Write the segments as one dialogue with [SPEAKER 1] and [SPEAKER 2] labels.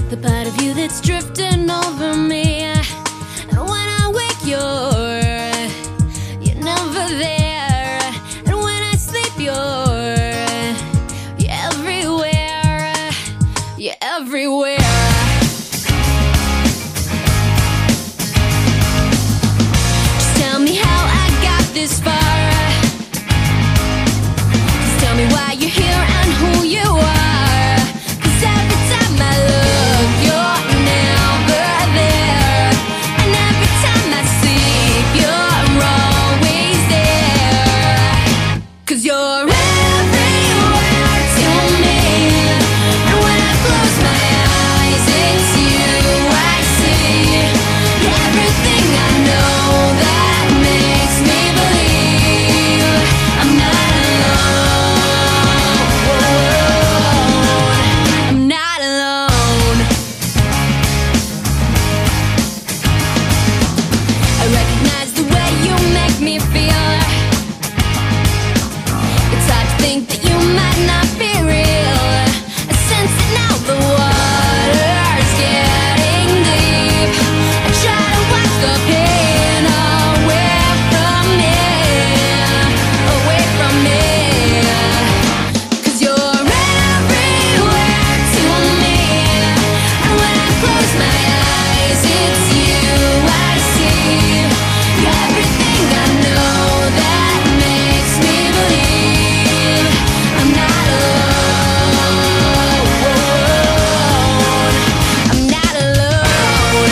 [SPEAKER 1] the part of you that's drifting over me. And when I wake, you're never there. And when I sleep, you're everywhere. You're everywhere. Just tell me how I got this far. Just tell me why you're here and who you are. 'Cause every time I look, you're never there. And every time I sleep, you're always there. 'Cause you're everywhere to me. And when I close my eyes, it's you I see. You're everything I know that makes me believe I'm not alone. I'm not alone. I recognize the way you make me feel. It's hard to think that you might not be real. I sense it now, the water's getting deep. I try to wash the pain away from me, away from me. 'Cause you're everywhere to me. And when I close my eyes, it's you I see. You're everything I know that makes me believe I'm not alone. I'm not alone.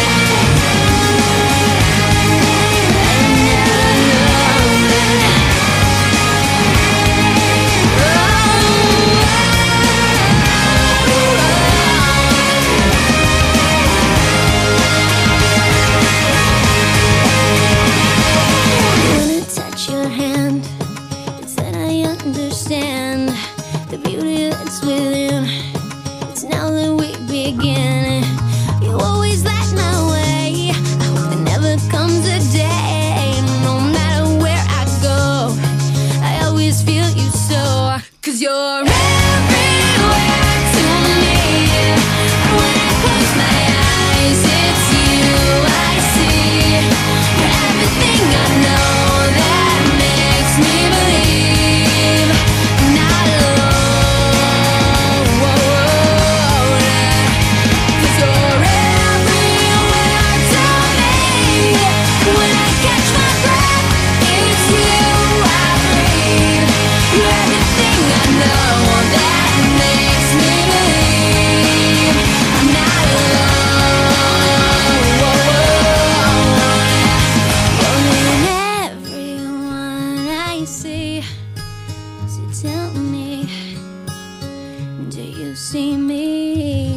[SPEAKER 1] When I touch your hand, it's that I understand the beauty that's within. It's now that we begin. You always light my way. I hope there never comes a day. No matter where I go, I always feel you so. 'Cause you're everywhere to me. And when I close my eyes, it's you I see. You're everything I know that makes me believe I'm not alone. 'Cause you're everywhere to me. When I catch my breath, it's you I breathe. You're everything I know that makes me believe I'm not alone. You're in everyone I see. So tell me, do you see me?